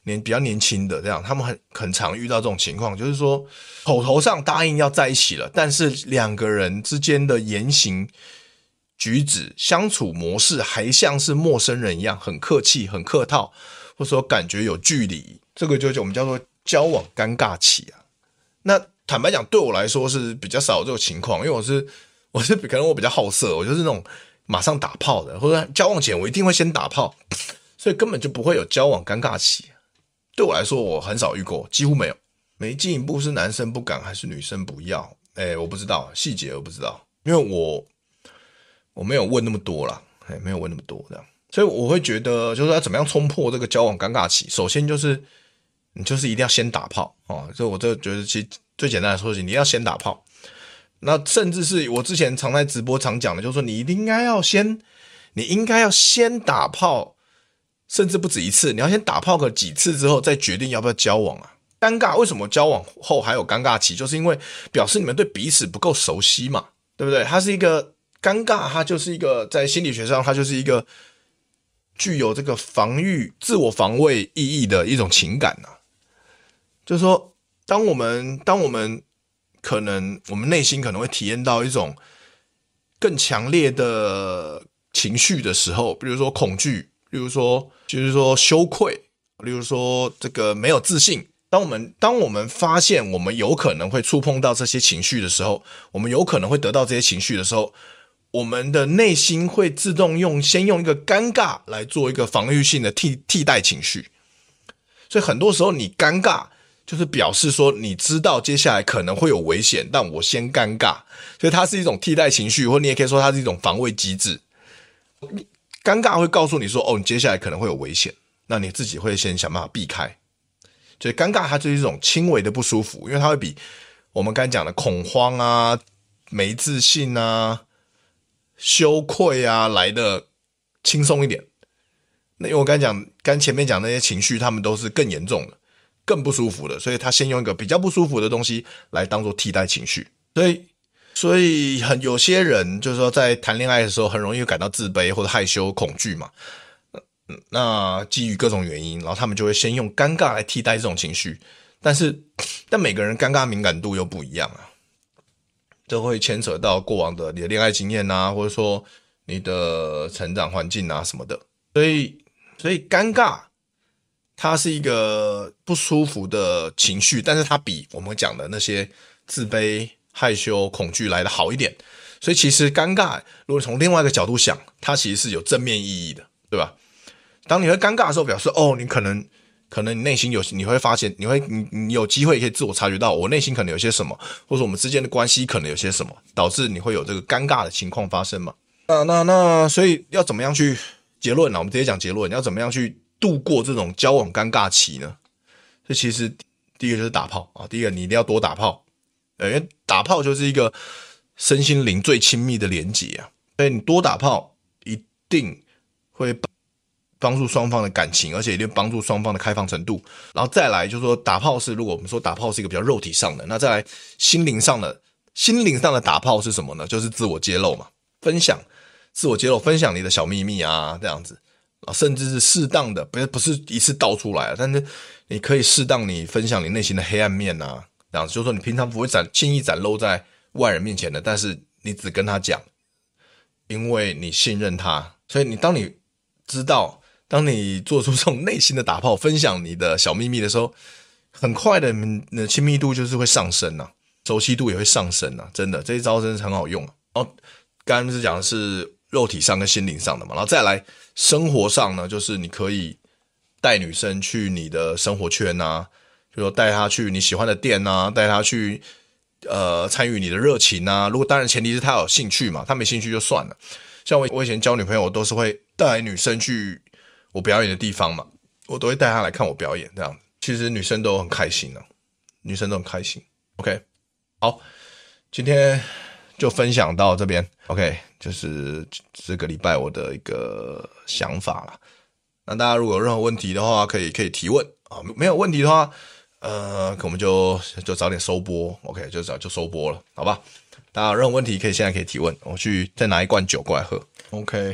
年比较年轻的这样，他们很很常遇到这种情况，就是说口头上答应要在一起了，但是两个人之间的言行举止相处模式还像是陌生人一样，很客气很客套，或者说感觉有距离，这个就我们叫做交往尴尬期啊。那坦白讲对我来说是比较少这种情况，因为我是我是可能我比较好色，我就是那种马上打炮的，或者交往前我一定会先打炮，所以根本就不会有交往尴尬期。对我来说我很少遇过，几乎没有。没进一步是男生不敢还是女生不要？诶，我不知道细节，我不知道，因为我我没有问那么多啦，诶，没有问那么多这样，所以我会觉得就是要怎么样冲破这个交往尴尬期。首先就是你就是一定要先打炮哦，所以我这觉得其实最简单的说是你要先打炮。那甚至是我之前常在直播常讲的，就是说你应该要先，你应该要先打炮。甚至不止一次，你要先打炮个几次之后再决定要不要交往啊。尴尬，为什么交往后还有尴尬期？就是因为表示你们对彼此不够熟悉嘛，对不对？它是一个尴尬，它就是一个在心理学上，它就是一个具有这个防御、自我防卫意义的一种情感啊。就是说，当我们当我们可能我们内心可能会体验到一种更强烈的情绪的时候，比如说恐惧。例如说，就是说羞愧，例如说这个没有自信。当我们当我们发现我们有可能会触碰到这些情绪的时候，我们有可能会得到这些情绪的时候，我们的内心会自动用先用一个尴尬来做一个防御性的替替代情绪。所以很多时候你尴尬，就是表示说你知道接下来可能会有危险，但我先尴尬，所以它是一种替代情绪，或你也可以说它是一种防卫机制。尴尬会告诉你说，哦，你接下来可能会有危险，那你自己会先想办法避开。所以尴尬它就是一种轻微的不舒服，因为它会比我们刚才讲的恐慌啊、没自信啊、羞愧啊来的轻松一点。那因为我刚才讲，刚前面讲那些情绪，他们都是更严重的、更不舒服的，所以他先用一个比较不舒服的东西来当做替代情绪。所以。所以很有些人就是说在谈恋爱的时候很容易感到自卑或者害羞恐惧嘛，那基于各种原因，然后他们就会先用尴尬来替代这种情绪，但是但每个人尴尬敏感度又不一样啊，这会牵扯到过往的你的恋爱经验啊，或者说你的成长环境啊什么的，所以所以尴尬它是一个不舒服的情绪，但是它比我们讲的那些自卑害羞恐惧来的好一点，所以其实尴尬如果从另外一个角度想，它其实是有正面意义的，对吧？当你会尴尬的时候，表示哦，你可能可能你内心有，你会发现你会你你有机会可以自我察觉到我内心可能有些什么，或者我们之间的关系可能有些什么，导致你会有这个尴尬的情况发生嘛。那那那所以要怎么样去结论呢？我们直接讲结论，要怎么样去度过这种交往尴尬期呢？所以其实第一个就是打炮啊，第一个你一定要多打炮。因为打炮就是一个身心灵最亲密的连结啊，所以你多打炮一定会帮助双方的感情，而且一定帮助双方的开放程度。然后再来就是说打炮是，如果我们说打炮是一个比较肉体上的，那再来心灵上的，心灵上的打炮是什么呢？就是自我揭露嘛，分享自我揭露，分享你的小秘密啊，这样子，甚至是适当的，不是不是一次倒出来，但是你可以适当你分享你内心的黑暗面啊。这样就是说你平常不会展轻易展露在外人面前的，但是你只跟他讲，因为你信任他，所以你当你知道，当你做出这种内心的打炮，分享你的小秘密的时候，很快的你的亲密度就是会上升啊，熟悉度也会上升啊，真的这一招真的是很好用啊。然后刚刚是讲的是肉体上跟心灵上的嘛，然后再来生活上呢，就是你可以带女生去你的生活圈啊。比如说带他去你喜欢的店啊，带他去呃参与你的热情啊。如果当然前提是他有兴趣嘛，他没兴趣就算了。像我我以前交女朋友，我都是会带女生去我表演的地方嘛，我都会带她来看我表演这样。其实女生都很开心啊，女生都很开心。OK， 好，今天就分享到这边。OK， 就是这个礼拜我的一个想法啦。那大家如果有任何问题的话，可以可以提问啊。没有问题的话，呃，我们就就早点收播 ，OK， 就早就收播了，好吧？大家有任何问题可以现在可以提问，我去再拿一罐酒过来喝 ，OK。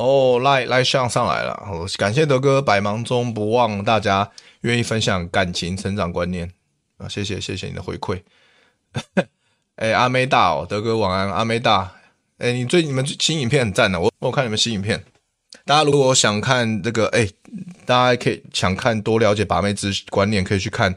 哦，赖赖上上来了，哦，感谢德哥，百忙中不忘大家愿意分享感情成长观念啊，谢谢谢谢你的回馈。哎，阿妹大哦，德哥晚安，阿妹大。哎，你最你们新影片很赞的，我我有看你们新影片。大家如果想看这个，哎，大家可以想看多了解把妹知识观念，可以去看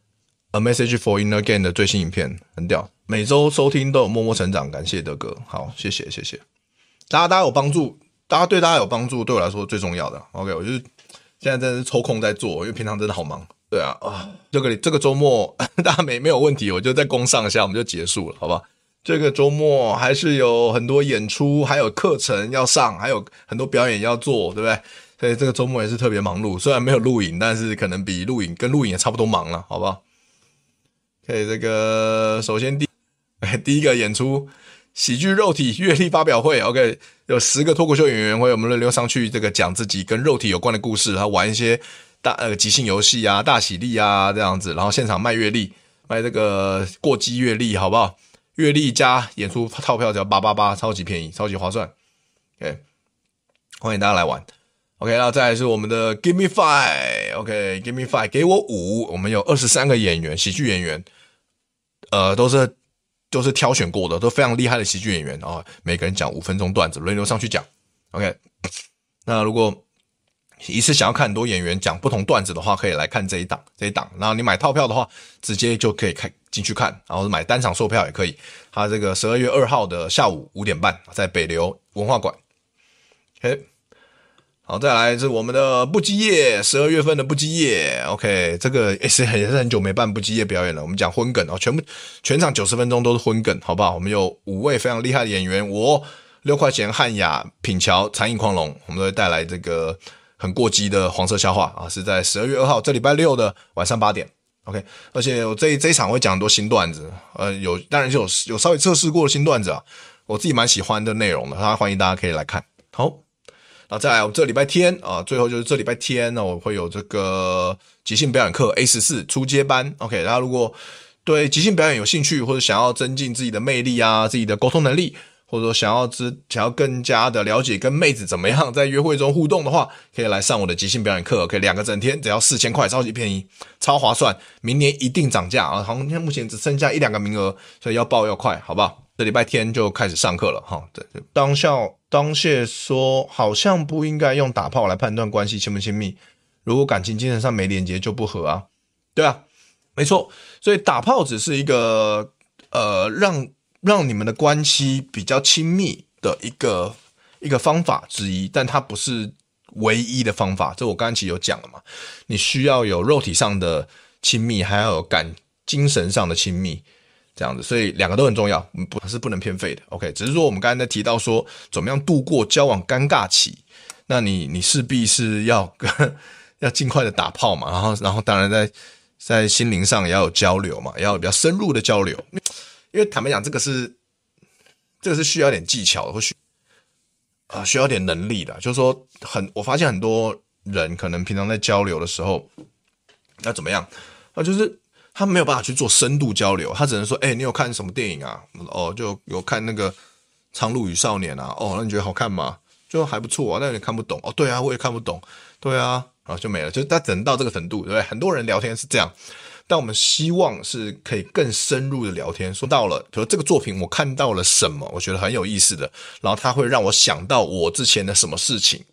A Message for Inner Game 的最新影片，很屌。每周收听都有默默成长，感谢德哥，好，谢谢谢谢。大家大家有帮助，大家对大家有帮助，对我来说最重要的。OK， 我就是现在真的是抽空在做，因为平常真的好忙。对啊，啊，这个这个周末大家没没有问题，我就再攻上一下，我们就结束了，好吧？这个周末还是有很多演出，还有课程要上，还有很多表演要做，对不对？所以这个周末也是特别忙碌，虽然没有录影，但是可能比录影跟录影也差不多忙了，好不好？可以，这个首先第第一个演出喜剧肉体阅历发表会 ，OK， 有十个脱口秀演员会我们轮流上去这个讲自己跟肉体有关的故事，然后玩一些大呃即兴游戏啊、大喜力啊这样子，然后现场卖月历，卖这个过激月历，好不好？月历加演出套票只要八八八，超级便宜，超级划算。OK， 欢迎大家来玩。OK， 那再来是我们的 Give Me Five，OK，Give Me Five， 给我五。我们有二十三个演员，喜剧演员，呃，都是都是挑选过的，都非常厉害的喜剧演员啊、哦。每个人讲五分钟段子，轮流上去讲。OK， 那如果一次想要看很多演员讲不同段子的话，可以来看这一档这一档。然后你买套票的话，直接就可以看进去看，然后买单场售票也可以。它这个十二月二号的下午五点半，在北流文化馆。OK， 好，再来是我们的不羁夜，十二月份的不羁夜。OK， 这个也是也是很久没办不羁夜表演了。我们讲荤梗哦，全部全场九十分钟都是荤梗，好不好？我们有五位非常厉害的演员，我六块钱汉雅、品乔、残影狂龙，我们都会带来这个很过激的黄色笑话啊，是在十二月二号这礼拜六的晚上八点。OK， 而且我这这一场会讲很多新段子，呃，有当然就有有稍微测试过的新段子啊，我自己蛮喜欢的内容的，欢迎大家可以来看。好，然后再来我们这礼拜天啊，最后就是这礼拜天呢，我会有这个即兴表演课 A 十四 初阶班。OK， 大家如果对即兴表演有兴趣，或者想要增进自己的魅力啊，自己的沟通能力，或者说想要知想要更加的了解跟妹子怎么样在约会中互动的话，可以来上我的即兴表演课，可以两个整天只要四千块，超级便宜，超划算。明年一定涨价啊！好像目前只剩下一两个名额，所以要报要快，好不好？这礼拜天就开始上课了哈。对，当校当谢说，好像不应该用打炮来判断关系亲不亲密，如果感情精神上没连结就不合啊。对啊，没错，所以打炮只是一个呃让。让你们的关系比较亲密的一个一个方法之一，但它不是唯一的方法。这我刚才其实有讲了嘛，你需要有肉体上的亲密，还要有感精神上的亲密，这样子，所以两个都很重要，不是不能偏废的。OK， 只是说我们刚才在提到说怎么样度过交往尴尬期，那你你势必是要要尽快的打炮嘛，然后然后当然在在心灵上也要有交流嘛，也要有比较深入的交流。因为坦白讲，这个是这个是需要点技巧的，或许啊、呃、需要点能力的。就是说很，我发现很多人可能平常在交流的时候，那怎么样？啊，就是他没有办法去做深度交流，他只能说，哎、欸，你有看什么电影啊？哦，就有看那个《苍鹭与少年》啊。哦，那你觉得好看吗？就还不错啊，但有点看不懂。哦，对啊，我也看不懂。对啊，然后就没了。就是他只能到这个程度，对不对？很多人聊天是这样。但我们希望是可以更深入的聊天，说到了比如这个作品我看到了什么我觉得很有意思的，然后它会让我想到我之前的什么事情。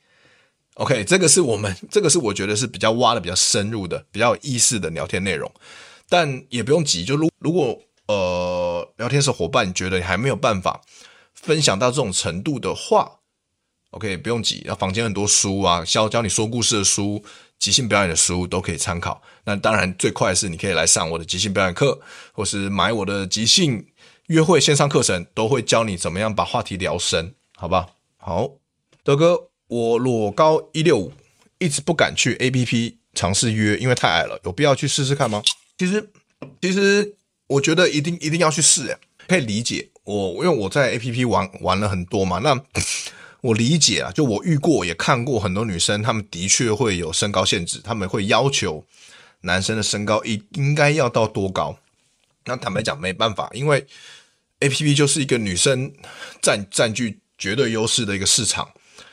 OK， 这个是我们这个是我觉得是比较挖的比较深入的比较有意思的聊天内容。但也不用急，就如如果呃聊天室伙伴你觉得你还没有办法分享到这种程度的话， OK， 不用急，房间很多书啊，教教你说故事的书，即兴表演的书都可以参考。那当然最快的是你可以来上我的即兴表演课，或是买我的即兴约会线上课程，都会教你怎么样把话题聊深，好吧？好，德哥，我裸高一六五，一直不敢去 A P P 尝试约，因为太矮了，有必要去试试看吗？其实其实我觉得一定一定要去试，可以理解。我因为我在 A P P 玩玩了很多嘛，那我理解啊，就我遇过也看过很多女生，她们的确会有身高限制，她们会要求男生的身高应该要到多高。那坦白讲没办法，因为 A P P 就是一个女生占占据绝对优势的一个市场，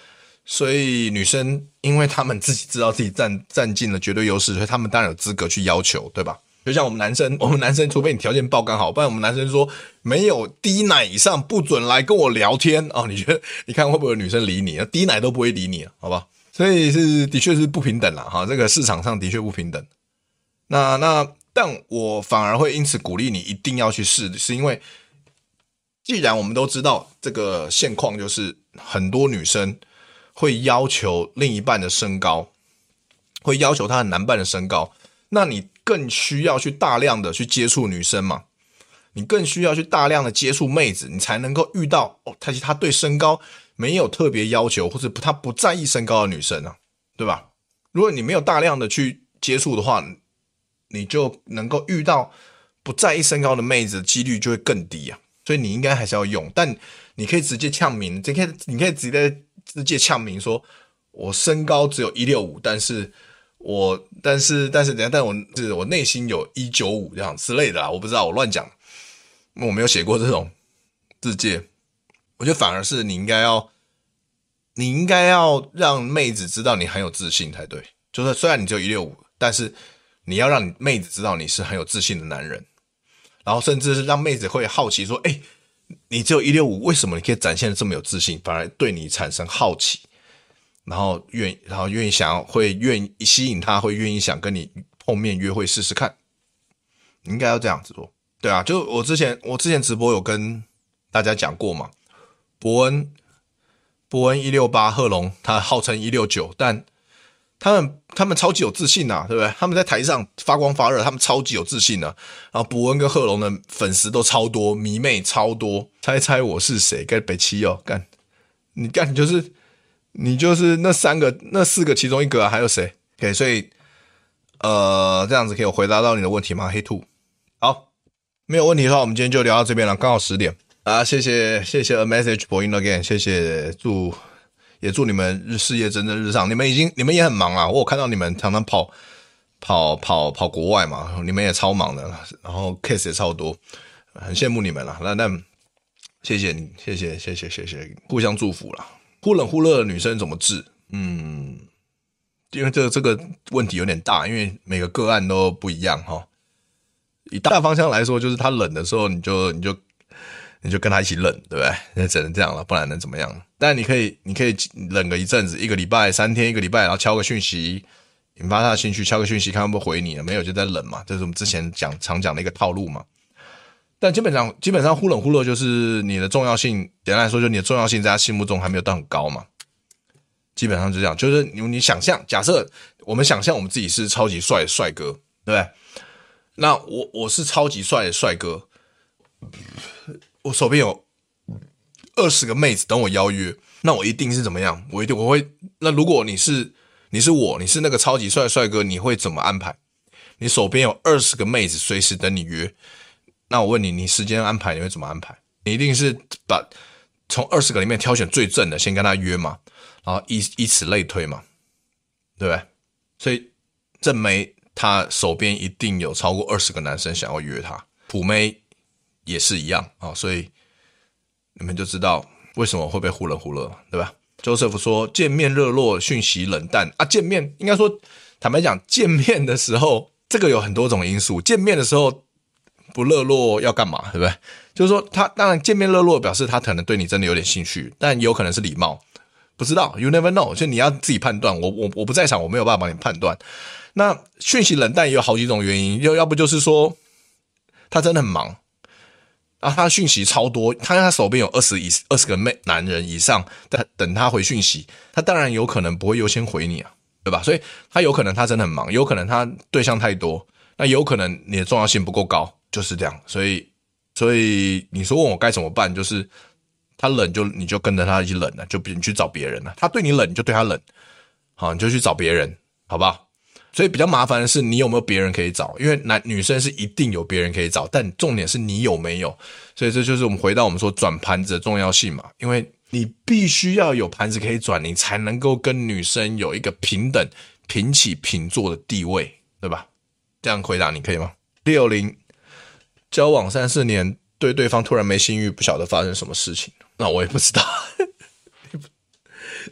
所以女生因为她们自己知道自己占占尽了绝对优势，所以她们当然有资格去要求，对吧？就像我们男生，我们男生除非你条件爆刚好，不然我们男生说没有低奶以上不准来跟我聊天哦。你觉得你看会不会有女生理你？低奶都不会理你，好吧？所以是的确是不平等啦，哈，这个市场上的确不平等。那那但我反而会因此鼓励你一定要去试，是因为既然我们都知道这个现况，就是很多女生会要求另一半的身高，会要求她的男伴的身高，那你更需要去大量的去接触女生嘛，你更需要去大量的接触妹子，你才能够遇到哦，她她对身高没有特别要求，或者她不在意身高的女生啊，对吧？如果你没有大量的去接触的话，你就能够遇到不在意身高的妹子的几率就会更低啊，所以你应该还是要用，但你可以直接呛明，你可以你可以直接直接呛明说，我身高只有一六五，但是我但是但是等一下，但我是我内心有一九五这样之类的啦，我不知道，我乱讲，我没有写过这种自介，我觉得反而是你应该要你应该要让妹子知道你很有自信才对，就是虽然你只有一六五，但是你要让你妹子知道你是很有自信的男人，然后甚至是让妹子会好奇说，诶，你只有一六五，为什么你可以展现得这么有自信，反而对你产生好奇，然后愿意，然后愿意想要，会愿意吸引他，会愿意想跟你碰面约会试试看，你应该要这样子做。对啊，就我之前我之前直播有跟大家讲过嘛，伯恩伯恩一六八，贺龙他号称一六九，但他们他们超级有自信啊，对不对？他们在台上发光发热，他们超级有自信啊。然后伯恩跟贺龙的粉丝都超多，迷妹超多。猜猜我是谁？干北七哦，干你干你就是你就是那三个那四个其中一个啊，还有谁 ？OK， 所以呃这样子可以回答到你的问题吗？黑兔，好，没有问题的话，我们今天就聊到这边了，刚好十点啊，谢谢谢谢 A Message Point Again， 谢谢祝。也祝你们日事业蒸蒸日上，你们已经你们也很忙啊，我有看到你们常常跑跑跑跑国外嘛，你们也超忙的，然后 case 也超多，很羡慕你们啦。那那谢谢你，谢谢谢谢谢谢，互相祝福啦。忽冷忽热的女生怎么治？嗯，因为这个这个问题有点大，因为每个个案都不一样哈。以大方向来说，就是她冷的时候，你就你就。你就跟他一起冷，对不对？那只能这样了，不然能怎么样？但你可以，你可以冷个一阵子，一个礼拜、三天，一个礼拜，然后敲个讯息，引发他的兴趣，敲个讯息，看会不会回你了，没有就在冷嘛，这是我们之前讲常讲的一个套路嘛。但基本上，基本上忽冷忽热就是你的重要性，简单来说，就你的重要性在他心目中还没有到很高嘛。基本上就这样，就是你你想象，假设我们想象我们自己是超级帅的帅哥，对不对？那我我是超级帅的帅哥。我手边有二十个妹子等我邀约，那我一定是怎么样？我一定我会。那如果你是你是我，你是那个超级帅的帅哥，你会怎么安排？你手边有二十个妹子随时等你约，那我问你，你时间安排你会怎么安排？你一定是把从二十个里面挑选最正的先跟他约嘛，然后以以此类推嘛，对不对？所以正妹她手边一定有超过二十个男生想要约她，普妹也是一样啊，所以你们就知道为什么会被忽冷忽热，对吧 ？Joseph 说见面热络，讯息冷淡啊。见面应该说，坦白讲，见面的时候这个有很多种因素。见面的时候不热络要干嘛，对不对？就是说他当然见面热络表示他可能对你真的有点兴趣，但有可能是礼貌，不知道 ，you never know， 就你要自己判断。我我我不在场，我没有办法帮你判断。那讯息冷淡也有好几种原因，要要不就是说他真的很忙。啊，他讯息超多，他他手边有二十以二十个妹男人以上，但等他回讯息，他当然有可能不会优先回你啊，对吧？所以他有可能他真的很忙，有可能他对象太多，那有可能你的重要性不够高，就是这样。所以，所以你说问我该怎么办，就是他冷就你就跟着他一起冷了，就你去找别人了。他对你冷，你就对他冷，好，你就去找别人，好不好？所以比较麻烦的是你有没有别人可以找，因为男女生是一定有别人可以找，但重点是你有没有。所以这就是我们回到我们说转盘子的重要性嘛，因为你必须要有盘子可以转，你才能够跟女生有一个平等平起平坐的地位，对吧？这样回答你可以吗？六零交往三四年，对对方突然没性欲，不晓得发生什么事情，那我也不知道。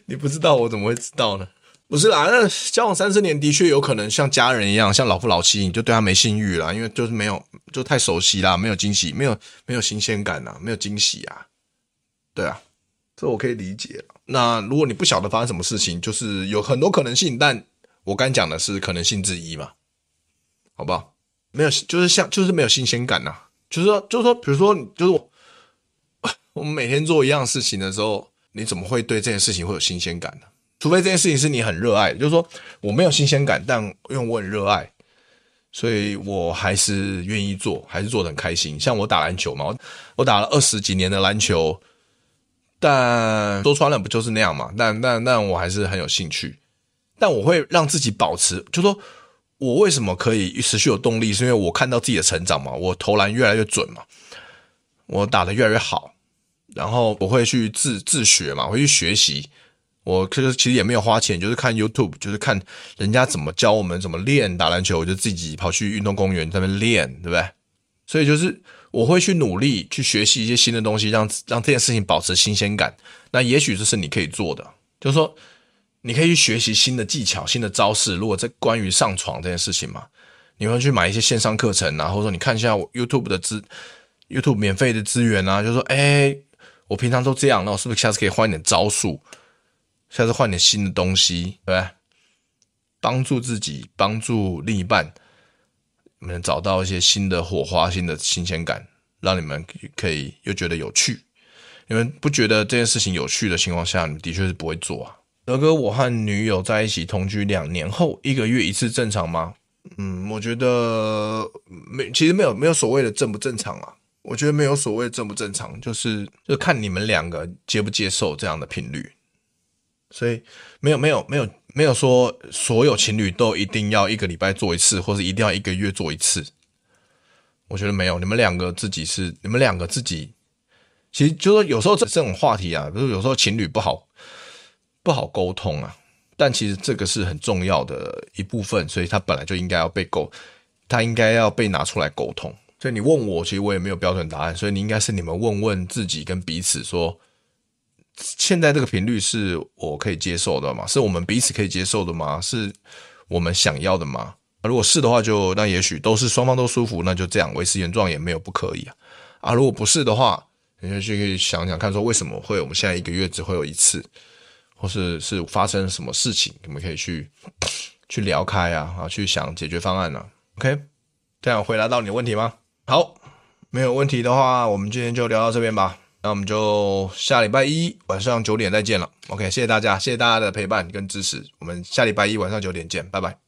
你不知道我怎么会知道呢？不是啦，那交往三四年的确有可能像家人一样，像老夫老妻，你就对他没性欲啦，因为就是没有，就太熟悉啦，没有惊喜，没有没有新鲜感啊，没有惊喜啊，对啊，这我可以理解。那如果你不晓得发生什么事情，就是有很多可能性，但我刚讲的是可能性之一嘛，好不好？没有，就是像就是没有新鲜感啊，就是说就是说，比如说就是我我们每天做一样的事情的时候，你怎么会对这件事情会有新鲜感呢？除非这件事情是你很热爱的，就是说我没有新鲜感，但因为我很热爱，所以我还是愿意做，还是做得很开心。像我打篮球嘛，我打了二十几年的篮球，但说穿了不就是那样嘛？但但但我还是很有兴趣，但我会让自己保持，就是说我为什么可以持续有动力，是因为我看到自己的成长嘛，我投篮越来越准嘛，我打得越来越好，然后我会去自自学嘛，我会去学习。我其实也没有花钱，就是看 YouTube， 就是看人家怎么教我们怎么练打篮球，我就自己跑去运动公园在那边练，对不对？所以就是我会去努力去学习一些新的东西，让让这件事情保持新鲜感。那也许这是你可以做的，就是说你可以去学习新的技巧、新的招式。如果在关于上床这件事情嘛，你会去买一些线上课程啊，或者说你看一下 YouTube 的资 YouTube 免费的资源啊，就是说，哎，我平常都这样，那我是不是下次可以换一点招数？下次换点新的东西，对不对？帮助自己，帮助另一半，你们找到一些新的火花、新的新鲜感，让你们可以又觉得有趣。你们不觉得这件事情有趣的情况下，你们的确是不会做啊。德哥，我和女友在一起同居两年后，一个月一次正常吗？嗯，我觉得没，其实没有没有所谓的正不正常啊。我觉得没有所谓的正不正常，就是就看你们两个接不接受这样的频率。所以没有没有没有没有说所有情侣都一定要一个礼拜做一次，或是一定要一个月做一次。我觉得没有，你们两个自己是你们两个自己，其实就是说有时候这这种话题啊，就是有时候情侣不好不好沟通啊，但其实这个是很重要的一部分，所以它本来就应该要被沟，它应该要被拿出来沟通。所以你问我，其实我也没有标准答案，所以你应该是你们问问自己跟彼此说，现在这个频率是我可以接受的吗？是我们彼此可以接受的吗？是我们想要的吗？如果是的话就，那也许都是双方都舒服，那就这样维持原状也没有不可以啊。啊，如果不是的话，你就去想想看说为什么会我们现在一个月只会有一次，或是是发生什么事情，我们可以去去聊开啊，啊，去想解决方案啊。OK， 这样回答到你的问题吗？好，没有问题的话，我们今天就聊到这边吧。那我们就下礼拜一晚上九点再见了。OK， 谢谢大家，谢谢大家的陪伴跟支持。我们下礼拜一晚上九点见，拜拜。